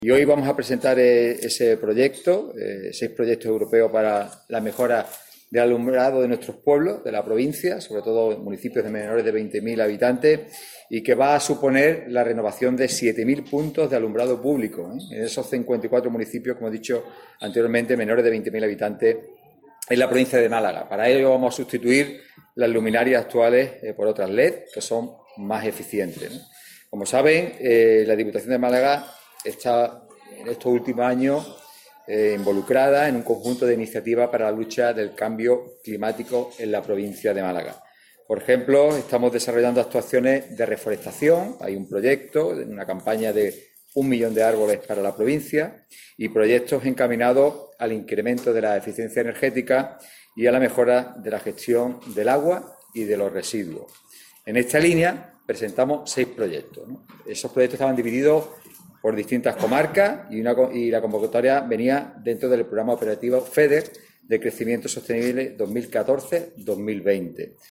Y hoy vamos a presentar ese proyecto, 6 proyectos europeos para la mejora del alumbrado de nuestros pueblos, de la provincia, sobre todo municipios de menores de 20.000 habitantes, y que va a suponer la renovación de 7.000 puntos de alumbrado público, en esos 54 municipios, como he dicho anteriormente, menores de 20.000 habitantes en la provincia de Málaga. Para ello vamos a sustituir las luminarias actuales por otras LED, que son más eficientes, ¿no? Como saben, la Diputación de Málaga está en estos últimos años involucrada en un conjunto de iniciativas para la lucha del cambio climático en la provincia de Málaga. Por ejemplo, estamos desarrollando actuaciones de reforestación. Hay un proyecto, una campaña de 1 millón de árboles para la provincia y proyectos encaminados al incremento de la eficiencia energética y a la mejora de la gestión del agua y de los residuos. En esta línea presentamos 6 proyectos, ¿no? Esos proyectos estaban divididos por distintas comarcas y la convocatoria venía dentro del programa operativo FEDER de Crecimiento Sostenible 2014-2020.